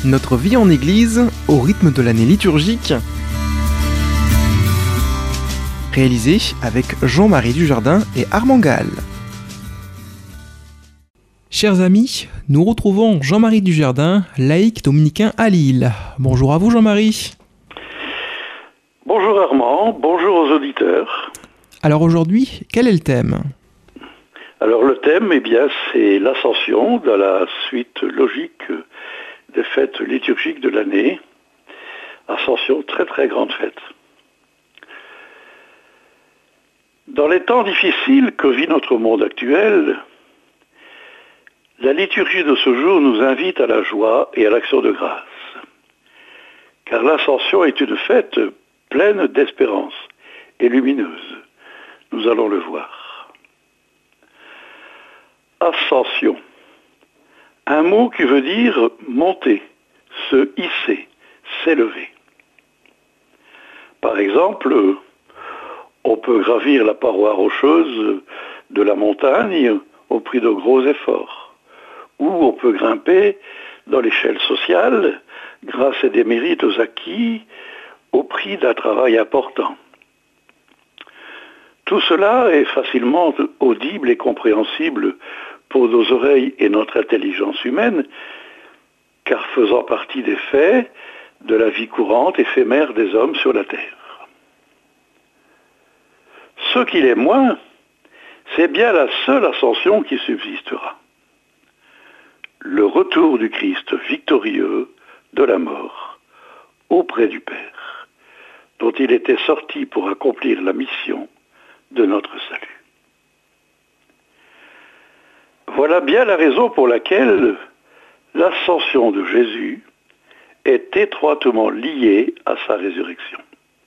Notre vie en Église au rythme de l'année liturgique. Réalisé avec Jean-Marie Dujardin et Armand Gall. Chers amis, nous retrouvons Jean-Marie Dujardin, laïc dominicain à Lille. Bonjour à vous Jean-Marie. Bonjour Armand, bonjour aux auditeurs. Alors aujourd'hui, quel est le thème ? Alors le thème, c'est l'Ascension, dans la suite logique des fêtes liturgiques de l'année. Ascension, très très grande fête. Dans les temps difficiles que vit notre monde actuel, la liturgie de ce jour nous invite à la joie et à l'action de grâce. Car l'Ascension est une fête pleine d'espérance et lumineuse. Nous allons le voir. Ascension. Un mot qui veut dire monter, se hisser, s'élever. Par exemple, on peut gravir la paroi rocheuse de la montagne au prix de gros efforts. Ou on peut grimper dans l'échelle sociale grâce à des mérites acquis au prix d'un travail important. Tout cela est facilement audible et compréhensible pour nos oreilles et notre intelligence humaine, car faisant partie des faits de la vie courante, éphémère des hommes sur la terre. Ce qu'il est moins, c'est bien la seule ascension qui subsistera. Le retour du Christ victorieux de la mort auprès du Père, dont il était sorti pour accomplir la mission de notre salut. Voilà bien la raison pour laquelle l'ascension de Jésus est étroitement liée à sa résurrection.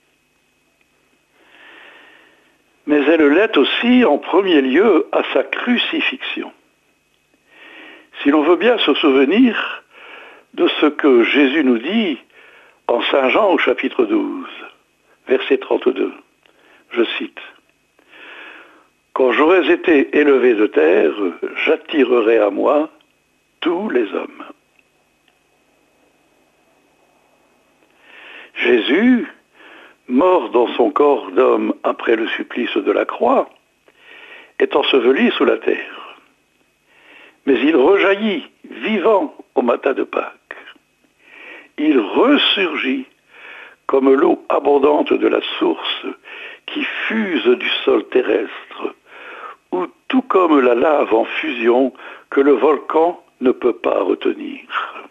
Mais elle l'est aussi en premier lieu à sa crucifixion. Si l'on veut bien se souvenir de ce que Jésus nous dit en Saint Jean au chapitre 12, verset 32, je cite, « Quand j'aurais été élevé de terre, j'attirerai à moi tous les hommes. » Jésus, mort dans son corps d'homme après le supplice de la croix, est enseveli sous la terre. Mais il rejaillit, vivant, au matin de Pâques. Il ressurgit comme l'eau abondante de la source qui fuse du sol terrestre, ou tout comme la lave en fusion que le volcan ne peut pas retenir.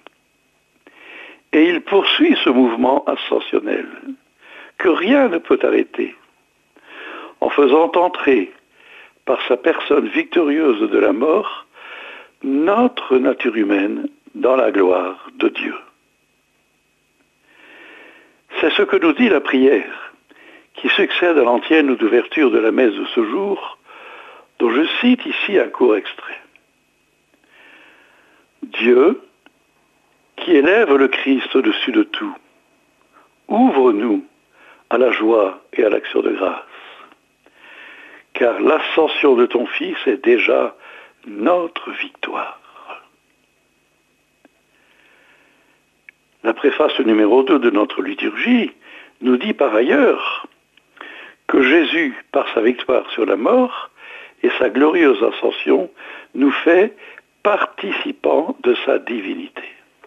Et il poursuit ce mouvement ascensionnel, que rien ne peut arrêter, en faisant entrer, par sa personne victorieuse de la mort, notre nature humaine dans la gloire de Dieu. C'est ce que nous dit la prière, qui succède à l'antienne d'ouverture de la messe de ce jour, dont je cite ici un court extrait. Dieu, qui élève le Christ au-dessus de tout, ouvre-nous à la joie et à l'action de grâce, car l'ascension de ton Fils est déjà notre victoire. La préface numéro 2 de notre liturgie nous dit par ailleurs que Jésus, par sa victoire sur la mort et sa glorieuse ascension, nous fait participants de sa divinité.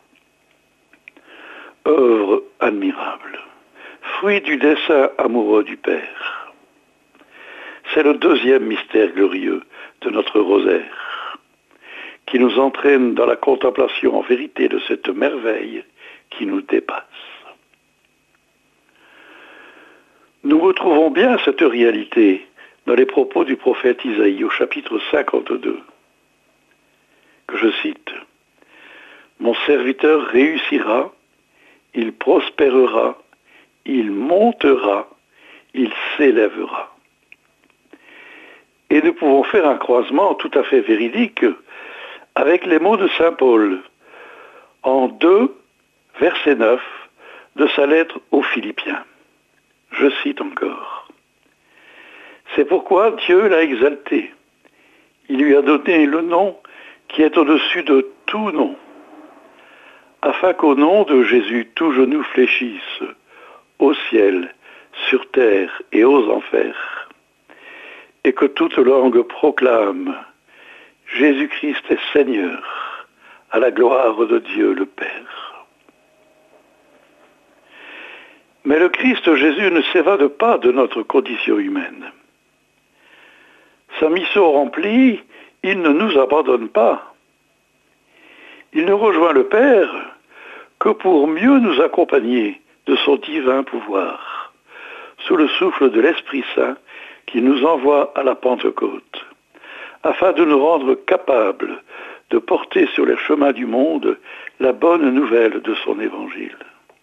Œuvre admirable, fruit du dessein amoureux du Père. C'est le deuxième mystère glorieux de notre rosaire, qui nous entraîne dans la contemplation en vérité de cette merveille qui nous dépasse. Nous retrouvons bien cette réalité dans les propos du prophète Isaïe au chapitre 52, que je cite, « Mon serviteur réussira, il prospérera, il montera, il s'élèvera. » Et nous pouvons faire un croisement tout à fait véridique avec les mots de saint Paul en 2, verset 9 de sa lettre aux Philippiens. Je cite encore. « C'est pourquoi Dieu l'a exalté. Il lui a donné le nom qui est au-dessus de tout nom, afin qu'au nom de Jésus tout genou fléchisse, au ciel, sur terre et aux enfers, et que toute langue proclame Jésus-Christ est Seigneur, à la gloire de Dieu le Père. Mais le Christ Jésus ne s'évade pas de notre condition humaine. Sa mission remplie, il ne nous abandonne pas. Il ne rejoint le Père que pour mieux nous accompagner de son divin pouvoir, sous le souffle de l'Esprit Saint qui nous envoie à la Pentecôte, afin de nous rendre capables de porter sur les chemins du monde la bonne nouvelle de son Évangile.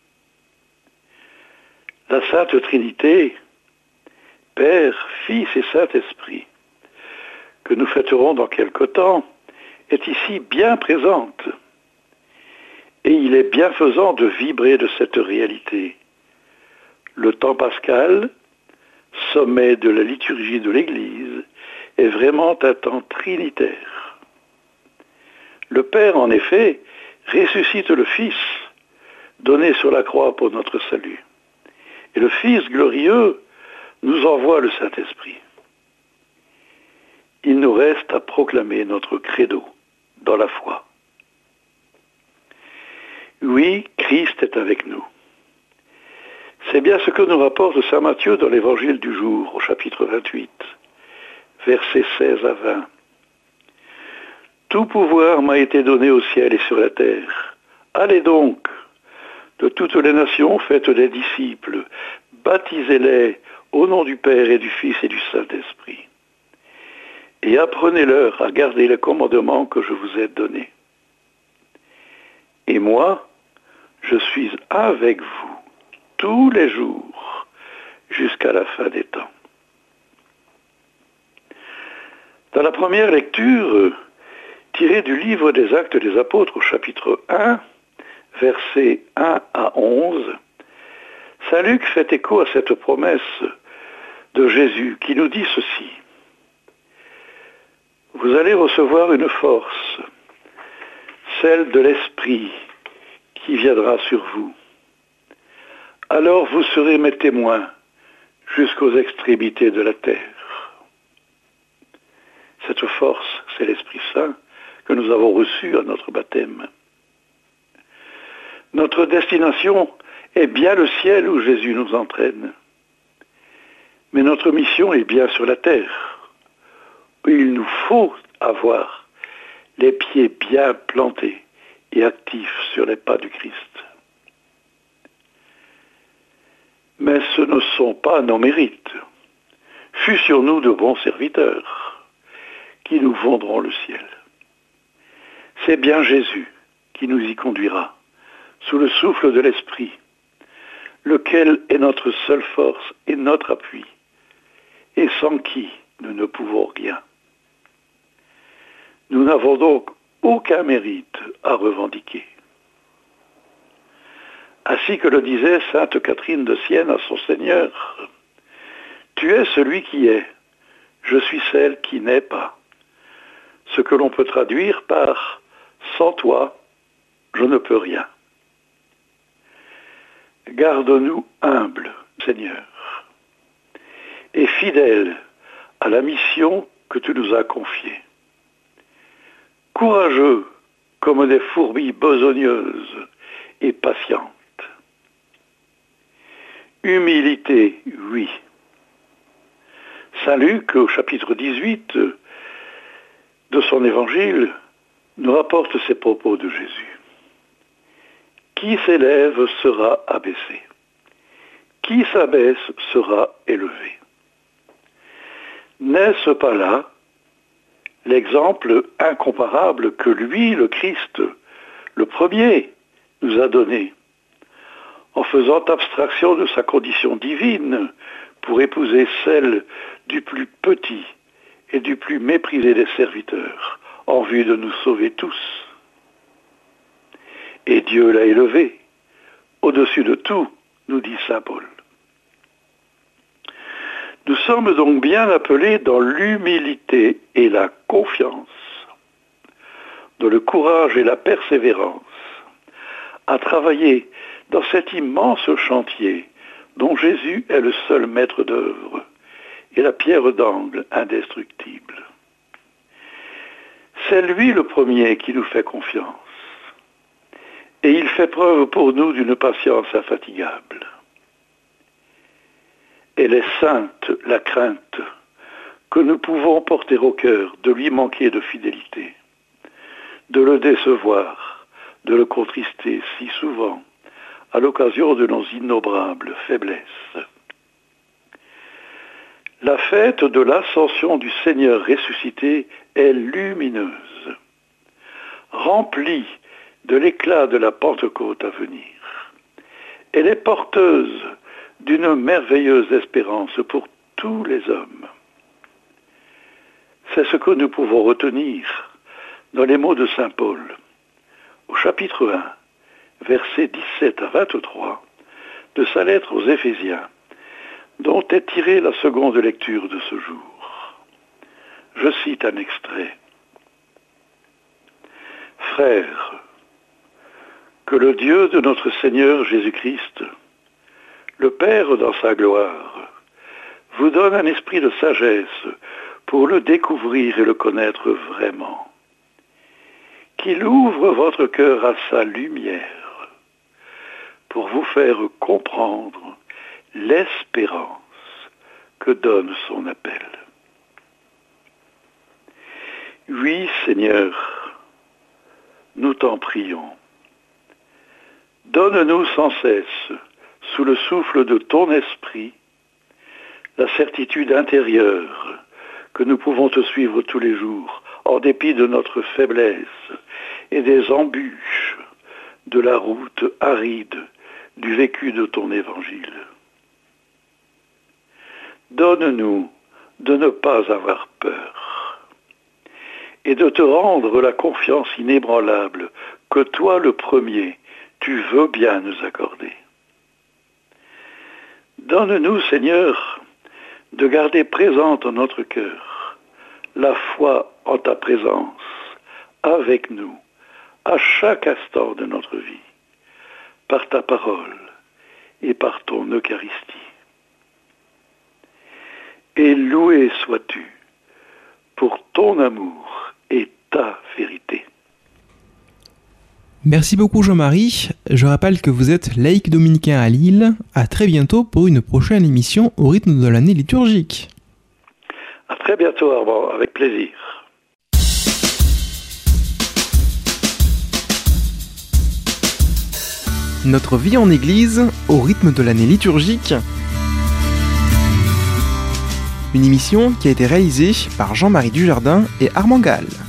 La Sainte Trinité, Père, Fils et Saint-Esprit, que nous fêterons dans quelque temps, est ici bien présente. Et il est bienfaisant de vibrer de cette réalité. Le temps pascal, sommet de la liturgie de l'Église, est vraiment un temps trinitaire. Le Père, en effet, ressuscite le Fils, donné sur la croix pour notre salut. Et le Fils glorieux nous envoie le Saint-Esprit. Il nous reste à proclamer notre credo dans la foi. Oui, Christ est avec nous. C'est bien ce que nous rapporte saint Matthieu dans l'évangile du jour, au chapitre 28, versets 16 à 20. Tout pouvoir m'a été donné au ciel et sur la terre. Allez donc, de toutes les nations, faites des disciples, baptisez-les au nom du Père et du Fils et du Saint-Esprit. Et apprenez-leur à garder les commandements que je vous ai donnés. Et moi, je suis avec vous tous les jours jusqu'à la fin des temps. Dans la première lecture, tirée du livre des Actes des Apôtres au chapitre 1, versets 1 à 11, saint Luc fait écho à cette promesse de Jésus qui nous dit ceci. Vous allez recevoir une force, celle de l'Esprit qui viendra sur vous. Alors vous serez mes témoins jusqu'aux extrémités de la terre. Cette force, c'est l'Esprit Saint que nous avons reçu à notre baptême. Notre destination est bien le ciel où Jésus nous entraîne. Mais notre mission est bien sur la terre, où il nous faut avoir les pieds bien plantés et actifs sur les pas du Christ. Mais ce ne sont pas nos mérites. Fût sur nous de bons serviteurs qui nous vendront le ciel. C'est bien Jésus qui nous y conduira, sous le souffle de l'Esprit, lequel est notre seule force et notre appui, et sans qui nous ne pouvons rien. Nous n'avons donc aucun mérite à revendiquer. Ainsi que le disait sainte Catherine de Sienne à son Seigneur, « Tu es celui qui est, je suis celle qui n'est pas », ce que l'on peut traduire par « Sans toi, je ne peux rien ». Garde-nous humbles, Seigneur, et fidèles à la mission que tu nous as confiée. Courageux comme des fourmis besogneuses et patientes. Humilité, oui. Saint Luc, au chapitre 18 de son évangile, nous rapporte ces propos de Jésus. Qui s'élève sera abaissé. Qui s'abaisse sera élevé. N'est-ce pas là l'exemple incomparable que lui, le Christ, le premier, nous a donné, en faisant abstraction de sa condition divine pour épouser celle du plus petit et du plus méprisé des serviteurs, en vue de nous sauver tous. Et Dieu l'a élevé, au-dessus de tout, nous dit saint Paul. Nous sommes donc bien appelés dans l'humilité et la confiance, dans le courage et la persévérance, à travailler dans cet immense chantier dont Jésus est le seul maître d'œuvre et la pierre d'angle indestructible. C'est lui le premier qui nous fait confiance. Et il fait preuve pour nous d'une patience infatigable. Elle est sainte, la crainte que nous pouvons porter au cœur de lui manquer de fidélité, de le décevoir, de le contrister si souvent à l'occasion de nos innombrables faiblesses. La fête de l'ascension du Seigneur ressuscité est lumineuse, remplie de l'éclat de la Pentecôte à venir. Elle est porteuse d'une merveilleuse espérance pour tous les hommes. C'est ce que nous pouvons retenir dans les mots de saint Paul, au chapitre 1, versets 17 à 23, de sa lettre aux Éphésiens, dont est tirée la seconde lecture de ce jour. Je cite un extrait. « Frères, que le Dieu de notre Seigneur Jésus-Christ, le Père dans sa gloire, vous donne un esprit de sagesse pour le découvrir et le connaître vraiment, qu'il ouvre votre cœur à sa lumière pour vous faire comprendre l'espérance que donne son appel. Oui, Seigneur, nous t'en prions. Donne-nous sans cesse, sous le souffle de ton esprit, la certitude intérieure que nous pouvons te suivre tous les jours, en dépit de notre faiblesse et des embûches de la route aride du vécu de ton évangile. Donne-nous de ne pas avoir peur et de te rendre la confiance inébranlable que toi, le premier, tu veux bien nous accorder. Donne-nous, Seigneur, de garder présente en notre cœur la foi en ta présence avec nous à chaque instant de notre vie, par ta parole et par ton Eucharistie. Et loué sois-tu pour ton amour et ta vérité. Merci beaucoup Jean-Marie. Je rappelle que vous êtes laïc dominicain à Lille. À très bientôt pour une prochaine émission au rythme de l'année liturgique. À très bientôt Armand, avec plaisir. Notre vie en Église au rythme de l'année liturgique. Une émission qui a été réalisée par Jean-Marie Dujardin et Armand Gall.